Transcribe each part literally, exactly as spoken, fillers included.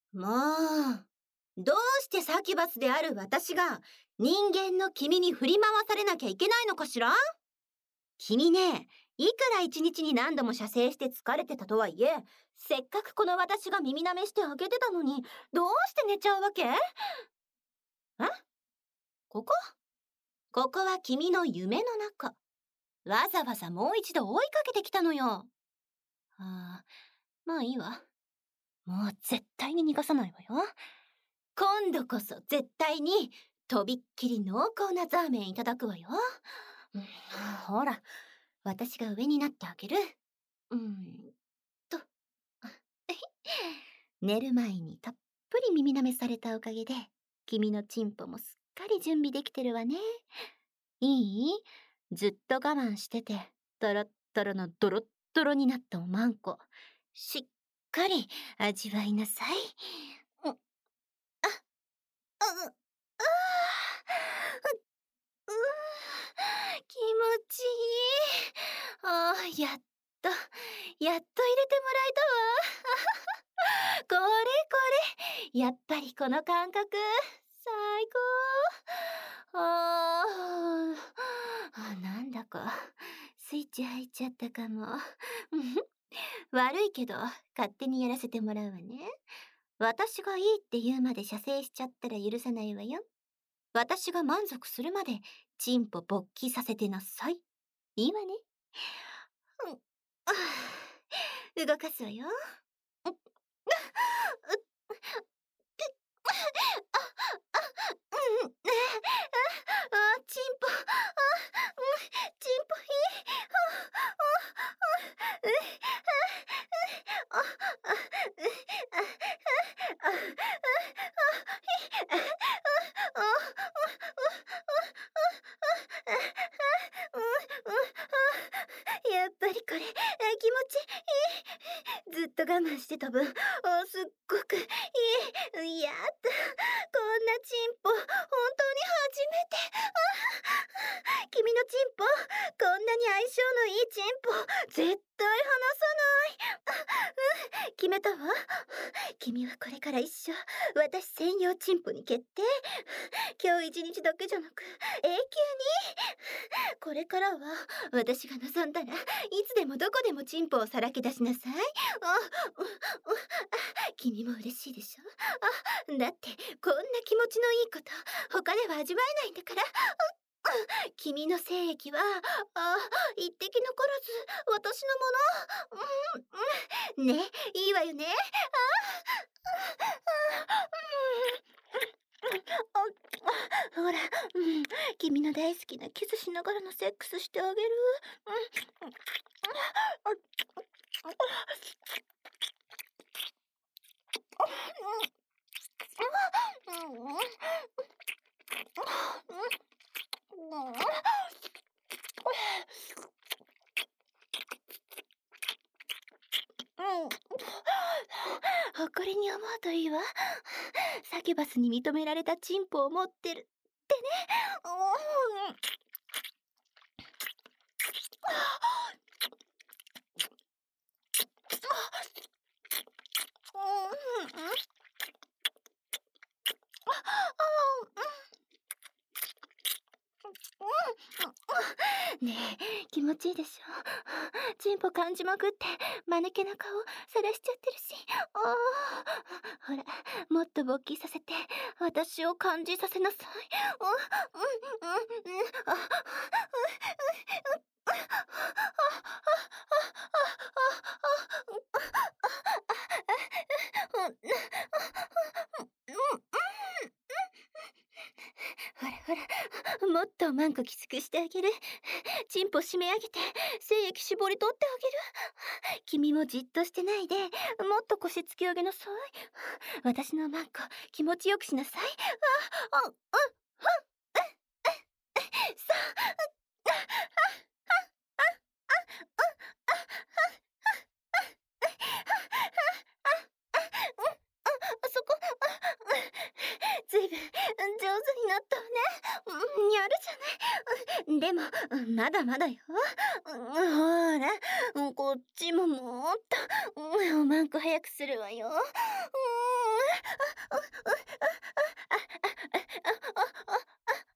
もう、どうしてサキュバスである私が人間の君に振り回されなきゃいけないのかしら？君ね、いくら一日に何度も射精して疲れてたとはいえ、せっかくこの私が耳舐めしてあげてたのに、どうして寝ちゃうわけ？え？ここ？ここは君の夢の中。わざわざもう一度追いかけてきたのよ。ああ、まあいいわ。もう絶対に逃がさないわよ。今度こそ絶対にとびっきり濃厚なザーメンいただくわよ。うん、ほら、私が上になってあげる。うーんと。寝る前にたっぷり耳舐めされたおかげで、君のチンポもすっかり準備できてるわね。いい？ずっと我慢してて、トロットロのドロッドロになったおまんこ、しっかり味わいなさい。うん、あ、う、あう、う、気持ちいい。ああ、やっと、やっと入れてもらえたわ。これこれ、やっぱりこの感覚、最高。ああ、なんだか、スイッチ入っちゃったかも。悪いけど、勝手にやらせてもらうわね。私がいいって言うまで射精しちゃったら許さないわよ。私が満足するまで、チンポ勃起させてなさい。いいわね。うん、ああ、動かすわよ。うっ、うっ、うん、あ、あ、チンポ、あ、うん、チンポいい。あ、あ、あ、あ、あ、やっぱりこれ、気持ちいい。ずっと我慢してた分、あ、すっごくいい。やった。こんなチンポ、本当に初めて。あ、君のチンポ、こんなに相性のいいチンポ、絶対離さない。あ、うん、決めたわ。君はこれから一生、私専用チンポに決定。今日一日だけじゃなく、永久に。これからは、私が望んだらいつでもどこでもチンポをさらけ出しなさい。あ、う、う、あ、君も嬉しいでしょ？あ、だってこんな気持ちのいいこと他では味わえないんだから。う、君の精液はあ、一滴残らず私のもの。うん、うん、ね、いいわよね。あ、ほら、うん、君の大好きなキスしながらのセックスしてあげる。うん、誇りに思うといいわ。サキュバスに認められたチンポを持ってるってね。うん、ねえ、気持ちいいでしょ？チンポ感じまくって、間抜けな顔さらしちゃってるし。ああ、ほら、もっと勃起させて、私を感じさせなさい。うん、うん、うん、うん、あ、ほらほら、もっとマンコきつくしてあげる。チンポ締め上げて、精液絞り取ってあげる。君もじっとしてないで、もっと腰つき上げなさい。私のマンコ、気持ちよくしなさい。あ、あ、うん、うん、さあ、そこ、ずいぶん上手になったわね。うん、やるじゃない。でも、まだまだよ。 ほら、うん、こっちももっと、うん、おまんこ早くするわよ。うん、あ、あ、あ、あ、あ、あ、あ、あ、あ、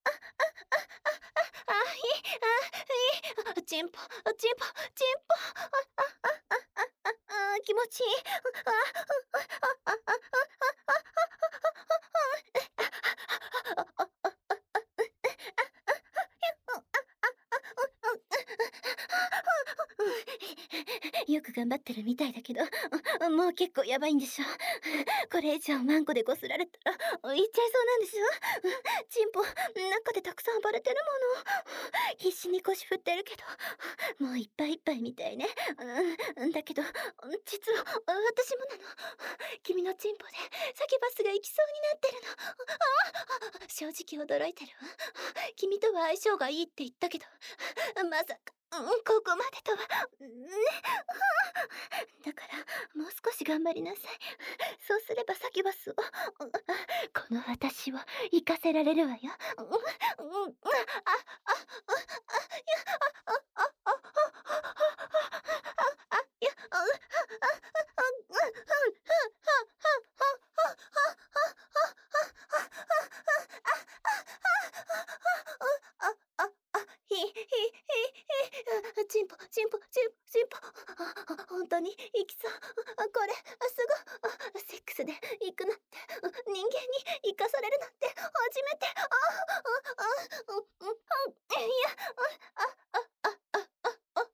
あ、いい、あ、いい、チンポ、チンポ、チンポ、あ、あ、あ、あ、あ、あ、気持ちいい。あ、あ、あ、あ、あ、あ、よく頑張ってるみたいだけど、もう結構やばいんでしょ。これ以上マンコでこすられたら、言っちゃいそうなんでしょ。チンポ、中でたくさん暴れてるもの。必死に腰振ってるけど、もういっぱいいっぱいみたいね。うん、だけど、実は私もなの。君のチンポでサキバスが行きそうになってるの。ああ、正直驚いてるわ。君とは相性がいいって言ったけど、まさか、うん、ここまでとは。ね。だからもう少し頑張りなさい。そうすればサキュバスを、この私を生かせられるわよ。うんうんうん、あああああいやああああああいやあああああひひひひチンポチンポチンポチンポあ本当に行きそうあこれすごあセックスで行くなんて人間に生かされるなんて初めてあああうんうんいやああああああ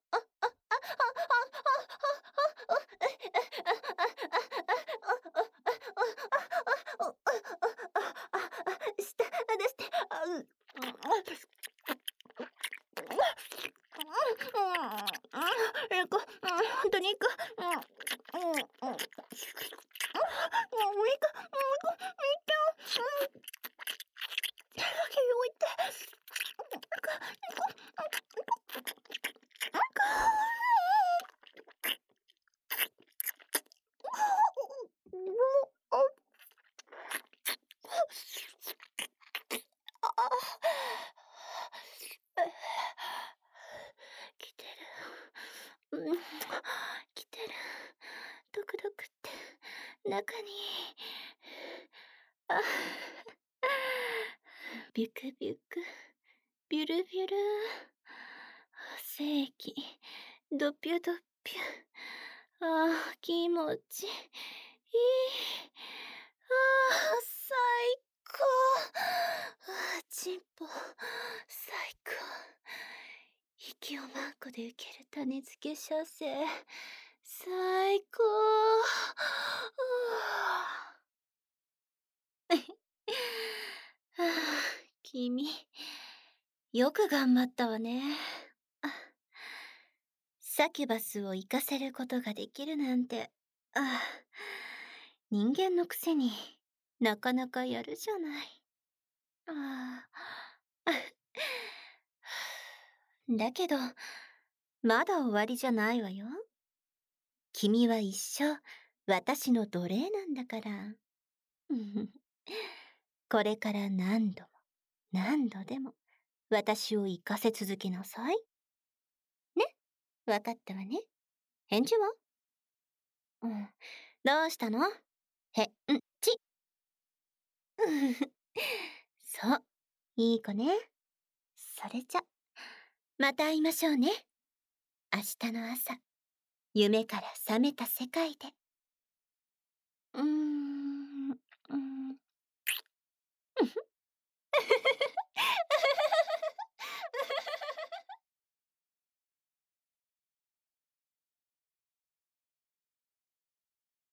して出してあうん行く本当に行くうんうんうんもういいかもういいか手だけ置いて来てる。うん、来てる。ドクドクって中に。あ、ビュクビュク、ビュルビュル。正気、ドピュドピュ。ああ、気持ちいい。ああ、最高。ああ、チンポ、最高。息をマンコで受ける種付け射精。最高。はあ、君、よく頑張ったわね。あサキュバスを活かせることができるなんて、あ人間のくせになかなかやるじゃない。ああ。だけど、まだ終わりじゃないわよ。君は一生私の奴隷なんだから。これから何度も何度でも私を生かせ続けなさい。ね、わかったわね。返事は？うん。どうしたの？へんち。そう、いい子ね。それじゃ、また会いましょうね。明日の朝、夢から覚めた世界で。